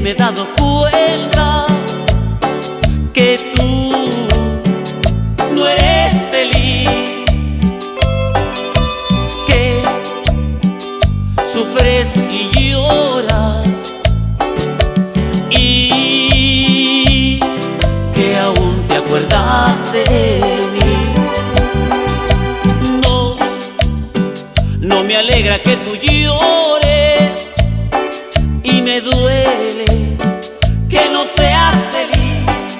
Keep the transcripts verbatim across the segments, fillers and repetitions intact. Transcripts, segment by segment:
me he dado cuenta que tú no eres feliz, que sufres y lloras y que aún te acuerdas de mí. No, no me alegra que tú llores y me duele que no seas feliz,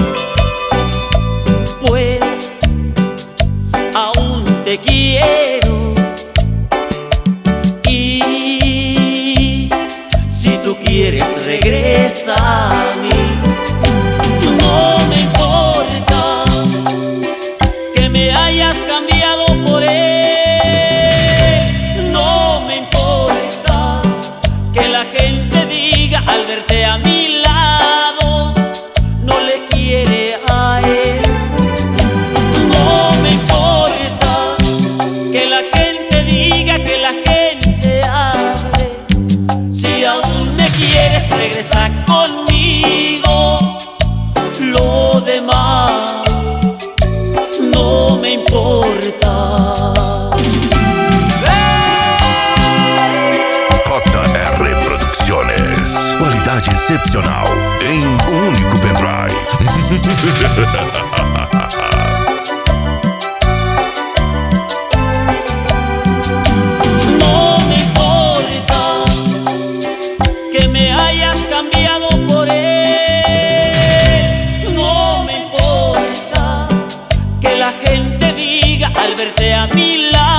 pues aún te quiero y si tú quieres regresa a mí. No me importa que me hayas cambiado por él, no me importa que la gente diga al verte a mi lado no le quiere a él. No me importa que la gente diga, que la gente hable, si aún me quieres regresa conmigo. Lo demás no me importa. J R Producciones, qualidade excepcional em um único pendrive. No me importa que me hayas cambiado por él, no me importa que la gente diga al verte a mi lado